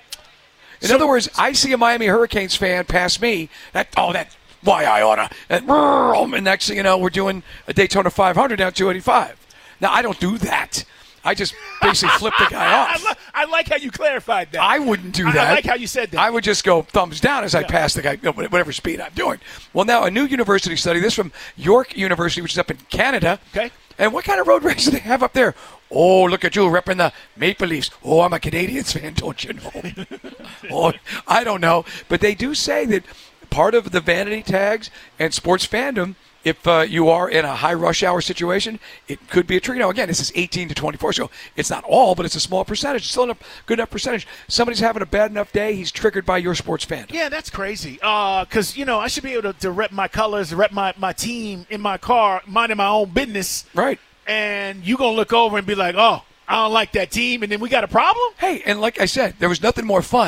In So- other words, I see a Miami Hurricanes fan pass me. That oh, that's why I oughta. And, and next thing you know, we're doing a Daytona five hundred down two eighty-five. Now I don't do that. I just basically flip the guy I, off. li- I like how you clarified that. I wouldn't do I- that. I like how you said that. I would just go thumbs down as I Yeah. pass the guy, you know, whatever speed I'm doing. Well, now a new university study, this from York University, which is up in Canada. Okay. And what kind of road rage do they have up there? Oh, look at you repping the Maple Leafs. Oh, I'm a Canadiens fan, don't you know? Oh, I don't know. But they do say that part of the vanity tags and sports fandom, if uh, you are in a high rush hour situation, it could be a trigger. Now, again, this is eighteen to twenty-four, so it's not all, but it's a small percentage. It's still a good enough percentage. Somebody's having a bad enough day, he's triggered by your sports fandom. Yeah, that's crazy. Because, uh, you know, I should be able to, to rep my colors, to rep my, my team in my car, minding my own business. Right. And you going to look over and be like, oh, I don't like that team, and then we got a problem? Hey, and like I said, there was nothing more fun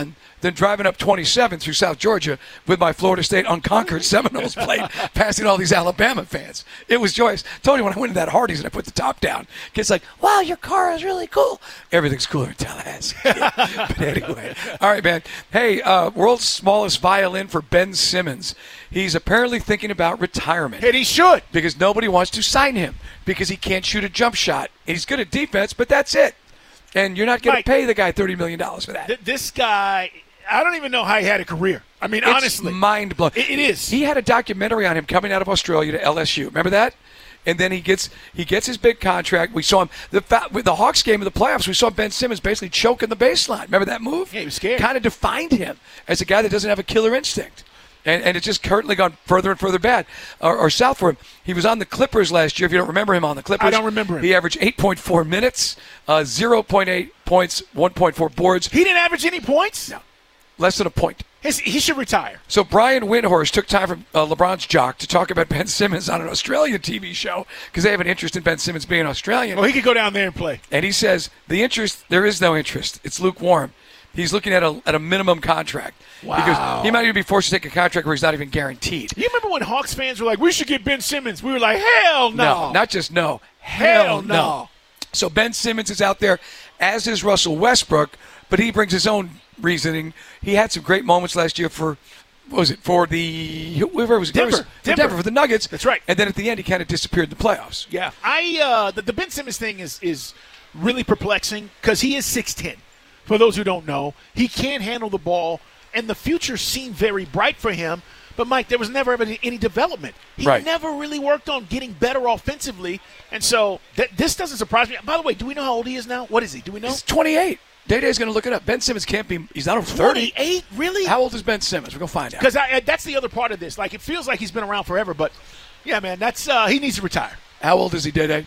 than driving up twenty-seven through South Georgia with my Florida State unconquered Seminoles plate, passing all these Alabama fans. It was joyous. Told you when I went to that Hardee's and I put the top down, kids like, wow, your car is really cool. Everything's cooler in Tallahassee. But anyway, all right, man. Hey, uh, world's smallest violin for Ben Simmons. He's apparently thinking about retirement. And he should. Because nobody wants to sign him because he can't shoot a jump shot. He's good at defense, but that's it. And you're not going to pay the guy thirty million dollars for that. Th- this guy, I don't even know how he had a career. I mean, it's honestly. mind-blowing. It, it is. He had a documentary on him coming out of Australia to L S U. Remember that? And then he gets he gets his big contract. We saw him the fa- with the Hawks game of the playoffs. We saw Ben Simmons basically choking the baseline. Remember that move? Yeah, he was scared. Kind of defined him as a guy that doesn't have a killer instinct. And, and it's just currently gone further and further bad or, or south for him. He was on the Clippers last year. If you don't remember him on the Clippers. I don't remember him. He averaged eight point four minutes, uh, zero point eight points, one point four boards. He didn't average any points? No. Less than a point. His, he should retire. So Brian Windhorst took time from uh, LeBron's jock to talk about Ben Simmons on an Australian T V show because they have an interest in Ben Simmons being Australian. Well, he could go down there and play. And he says, the interest, there is no interest. It's lukewarm. He's looking at a at a minimum contract. Wow. Because he might even be forced to take a contract where he's not even guaranteed. You remember when Hawks fans were like, we should get Ben Simmons? We were like, hell no. No, not just no. Hell, Hell no. no. So Ben Simmons is out there, as is Russell Westbrook, but he brings his own reasoning. He had some great moments last year for, what was it, for the, whoever it was, Denver. it was, for Denver. Denver, for the Nuggets. That's right. And then at the end, he kind of disappeared in the playoffs. Yeah. I uh, the, the Ben Simmons thing is, is really perplexing because he is six ten. For those who don't know, he can't handle the ball, and the future seemed very bright for him. But, Mike, there was never any, any development. He right. never really worked on getting better offensively, and so th- this doesn't surprise me. By the way, do we know how old he is now? What is he? Do we know? He's twenty-eight. Day-Day's going to look it up. Ben Simmons can't be – he's not over thirty. twenty-eight? Really? How old is Ben Simmons? We're going to find out. Because that's the other part of this. Like, it feels like he's been around forever, but, yeah, man, that's uh, he needs to retire. How old is he, Day-Day?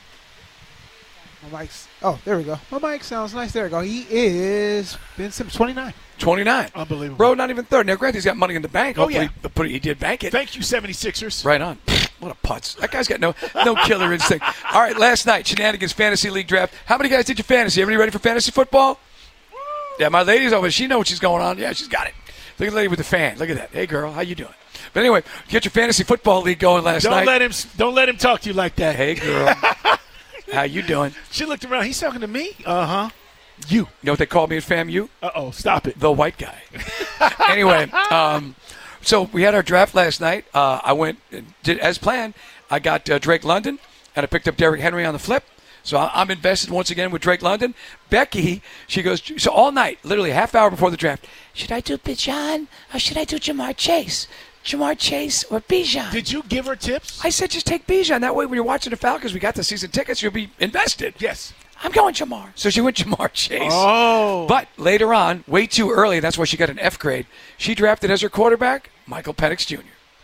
My mic's – oh, there we go. My mic sounds nice. There we go. He is Ben Simmons, twenty-nine. twenty-nine. Unbelievable. Bro, not even thirty. Now, granted, he's got money in the bank. Oh, Hopefully, yeah. but he did bank it. Thank you, seventy-sixers. Right on. What a putz. That guy's got no no killer instinct. All right, last night, Shenanigans Fantasy League Draft. How many guys did your fantasy? Everybody ready for fantasy football? Yeah, my lady's over. She knows what she's going on. Yeah, she's got it. Look at the lady with the fan. Look at that. Hey, girl, how you doing? But anyway, get your fantasy football league going last Don't night. let him. Don't let him talk to you like that. Hey, girl. How you doing? She looked around. He's talking to me? Uh-huh. You. You know what they call me at FAMU? Uh-oh. Stop it. The white guy. Anyway, um, so we had our draft last night. Uh, I went, did as planned. I got uh, Drake London, and I picked up Derrick Henry on the flip. So I- I'm invested once again with Drake London. Becky, she goes, so all night, literally a half hour before the draft, should I do Bijan or should I do Jamar Chase? Jamar Chase or Bijan? Did you give her tips? I said just take Bijan. That way when you're watching the Falcons, we got the season tickets, you'll be invested. Yes. I'm going Jamar. So she went Jamar Chase. Oh. But later on, way too early, that's why she got an F grade, she drafted as her quarterback Michael Penix Junior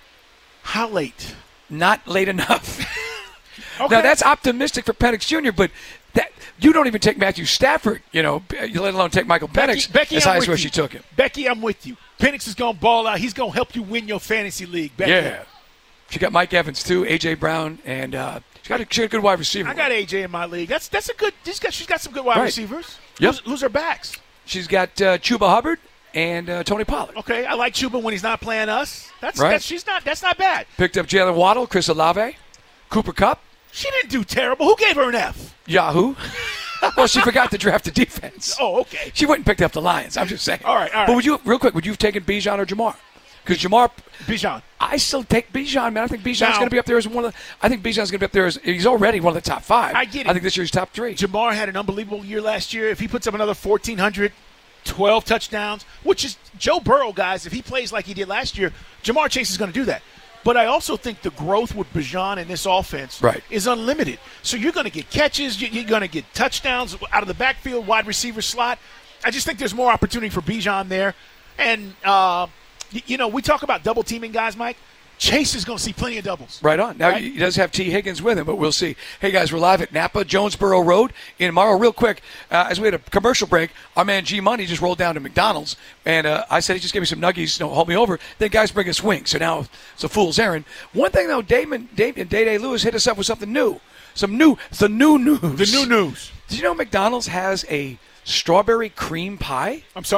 How late? Not late enough. Okay. Now, that's optimistic for Penix Junior, but that you don't even take Matthew Stafford, you know, let alone take Michael Penix Becky, Becky, as I'm high as with where you. she took him. Becky, I'm with you. Penix is going to ball out. He's going to help you win your fantasy league. Becky. Yeah. She got Mike Evans, too, A J. Brown, and uh, she, got a, she got a good wide receiver. I got A J in my league. That's that's a good. She's got, she's got some good wide Right. receivers. Yep. Who's, who's her backs? She's got uh, Chuba Hubbard and uh, Tony Pollard. Okay, I like Chuba when he's not playing us. That's, Right. that's she's not. That's not bad. Picked up Jalen Waddle, Chris Olave, Cooper Kupp, She didn't do terrible. Who gave her an F? Yahoo. Well, she forgot to draft the defense. Oh, okay. She went and picked up the Lions. I'm just saying. All right, all right. But would you, real quick, would you have taken Bijan or Jamar? Because Jamar, Bijan. I still take Bijan, man. I think Bijan's Now- going to be up there as one of the. I think Bijan's going to be up there as he's already one of the top five. I get it. I think this year's top three. Jamar had an unbelievable year last year. If he puts up another fourteen hundred, twelve touchdowns, which is Joe Burrow, guys, if he plays like he did last year, Jamar Chase is going to do that. But I also think the growth with Bijan in this offense Right. is unlimited. So you're going to get catches, you- you're going to get touchdowns out of the backfield, wide receiver slot. I just think there's more opportunity for Bijan there. And, uh, y- you know, we talk about double teaming guys, Mike. Chase is going to see plenty of doubles. Right on. Now, Right. he does have T. Higgins with him, but we'll see. Hey, guys, we're live at Napa, Jonesboro Road in Morrow. Real quick, uh, as we had a commercial break, our man G Money just rolled down to McDonald's, and uh, I said he just gave me some nuggies, you know, hold me over. Then guys bring us wings, so now it's a fool's errand. One thing, though, Damon, Dave, and Day-Day Lewis hit us up with something new. Some new, the new news. The new news. Did you know McDonald's has a strawberry cream pie? I'm sorry?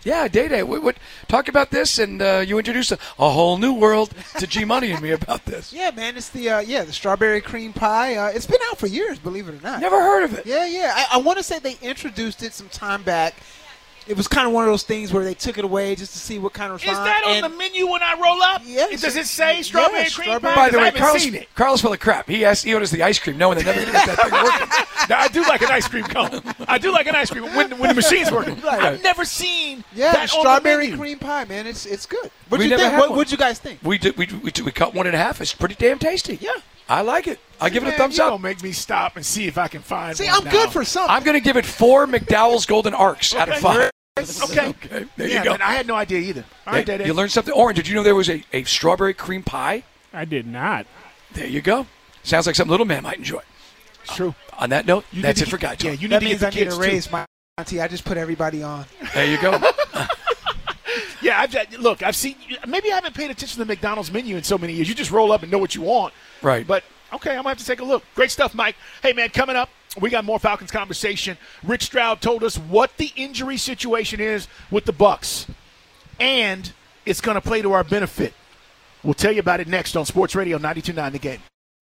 Yeah, Day Day. What, what, talk about this, and uh, you introduced a, a whole new world to G Money and me about this. Yeah, man, it's the uh, yeah the strawberry cream pie. Uh, it's been out for years, believe it or not. Never heard of it. Yeah, yeah. I, I want to say they introduced it some time back. It was kind of one of those things where they took it away just to see what kind of response. Is that on and the menu when I roll up? Yes. Does it say strawberry Yeah, cream strawberry- pie? By the I way, haven't Carl's, seen it. Carl's full of crap. He asked, he orders the ice cream, knowing they're never going to get that thing working. Now, I do like an ice cream cone. I do like an ice cream when, when the machine's working. Right. I've never seen Yeah, that strawberry on the menu. cream pie, man. It's it's good. What'd We you never think? had What, one. what'd you guys think? We did. We, we, we cut one in half. It's pretty damn tasty. Yeah. I like it. I give it a Man, thumbs you up. don't make me stop and see if I can find See, one I'm now. good for something. I'm going to give it four McDowell's Golden Arcs out of Okay. five. Okay. Okay, there yeah, you go. man, I had no idea either. All right, Hey, Day-Day. you learned something. Orange, did you know there was a, a strawberry cream pie? I did not. There you go. Sounds like something little man might enjoy. It's true. On that note, You that's need it to for Guy get- Talk. Yeah, you need that to means get I the need kids to raise my tea. I just put everybody on. There you go. Yeah, I've, look, I've seen. Maybe I haven't paid attention to the McDonald's menu in so many years. You just roll up and know what you want. Right. But okay, I'm gonna have to take a look. Great stuff, Mike. Hey, man, coming up, we got more Falcons conversation. Rich Stroud told us what the injury situation is with the Bucs, and it's gonna play to our benefit. We'll tell you about it next on Sports Radio ninety-two point nine The Game.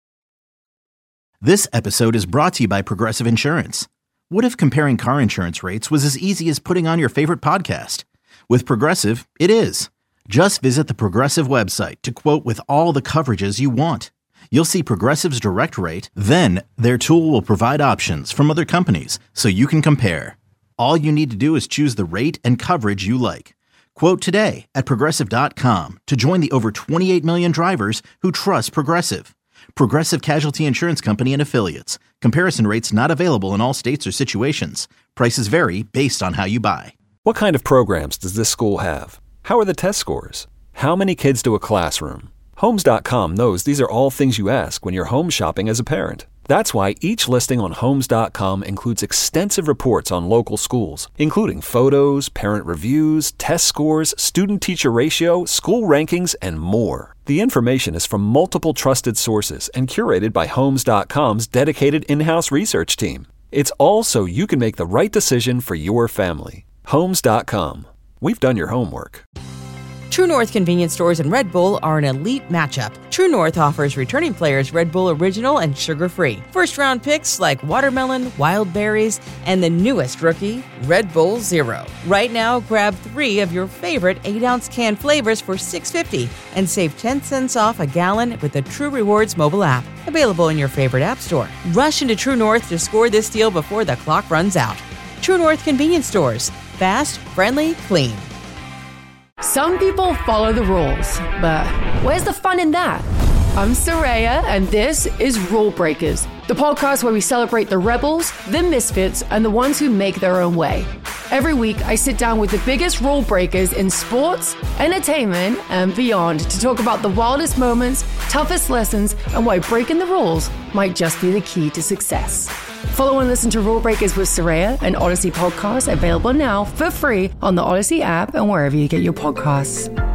This episode is brought to you by Progressive Insurance. What if comparing car insurance rates was as easy as putting on your favorite podcast? With Progressive, it is. Just visit the Progressive website to quote with all the coverages you want. You'll see Progressive's direct rate, then their tool will provide options from other companies so you can compare. All you need to do is choose the rate and coverage you like. Quote today at Progressive dot com to join the over twenty-eight million drivers who trust Progressive. Progressive Casualty Insurance Company and Affiliates. Comparison rates not available in all states or situations. Prices vary based on how you buy. What kind of programs does this school have? How are the test scores? How many kids do a classroom? Homes dot com knows these are all things you ask when you're home shopping as a parent. That's why each listing on Homes dot com includes extensive reports on local schools, including photos, parent reviews, test scores, student-teacher ratio, school rankings, and more. The information is from multiple trusted sources and curated by Homes dot com's dedicated in-house research team. It's all so you can make the right decision for your family. Homes dot com. We've done your homework. True North convenience stores and Red Bull are an elite matchup. True North offers returning players Red Bull Original and sugar-free. First-round picks like watermelon, wild berries, and the newest rookie, Red Bull Zero. Right now, grab three of your favorite eight-ounce can flavors for six dollars and fifty cents and save ten cents off a gallon with the True Rewards mobile app. Available in your favorite app store. Rush into True North to score this deal before the clock runs out. True North convenience stores. Fast, friendly, clean. Some people follow the rules, but where's the fun in that? I'm Soraya, and this is Rule Breakers, the podcast where we celebrate the rebels, the misfits, and the ones who make their own way. Every week, I sit down with the biggest rule breakers in sports, entertainment, and beyond to talk about the wildest moments, toughest lessons, and why breaking the rules might just be the key to success. Follow and listen to Rule Breakers with Soraya, an Odyssey podcast available now for free on the Odyssey app and wherever you get your podcasts.